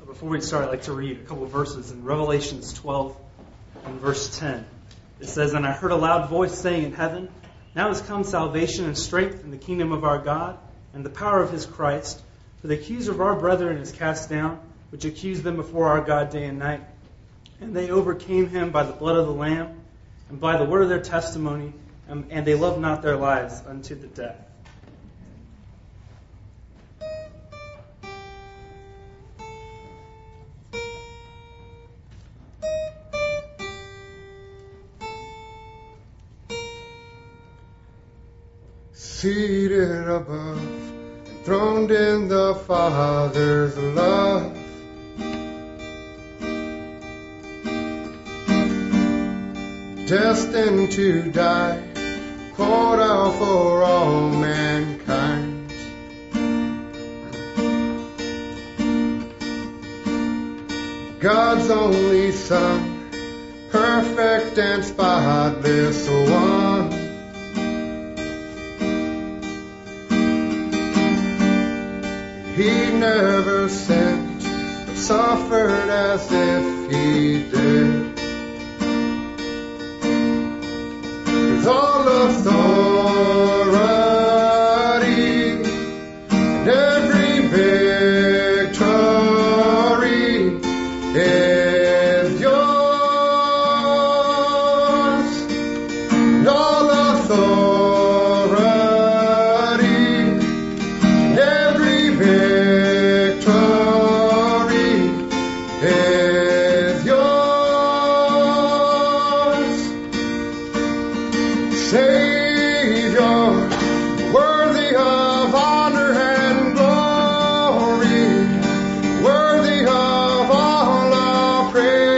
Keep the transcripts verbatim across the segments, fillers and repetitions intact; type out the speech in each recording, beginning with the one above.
before we start, I'd like to read a couple of verses in Revelations twelve and verse ten. It says, "And I heard a loud voice saying in heaven, now has come salvation and strength in the kingdom of our God and the power of his Christ. For the accuser of our brethren is cast down, which accused them before our God day and night. And they overcame him by the blood of the Lamb and by the word of their testimony, and, and they loved not their lives unto the death." Seated above, enthroned in the Father's love, destined to die, poured out for all mankind. God's only Son, perfect and spotless one. He never sinned, but suffered as if he did. With all authority and every victory is yours. And all authority and every victory is yours. Savior, worthy of honor and glory, worthy of all our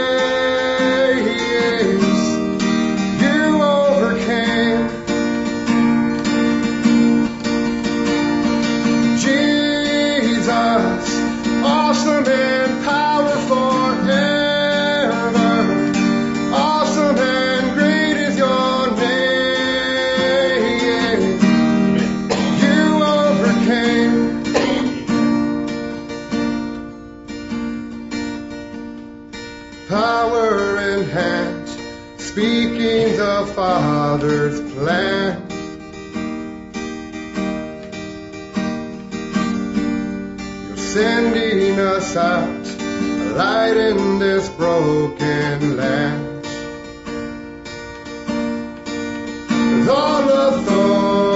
praise. You overcame. Jesus, awesome and powerful forever. Awesome and great is your name. You overcame. Power in hand, speaking the Father's plan. You're sending us out, a light in this broken land. With all authority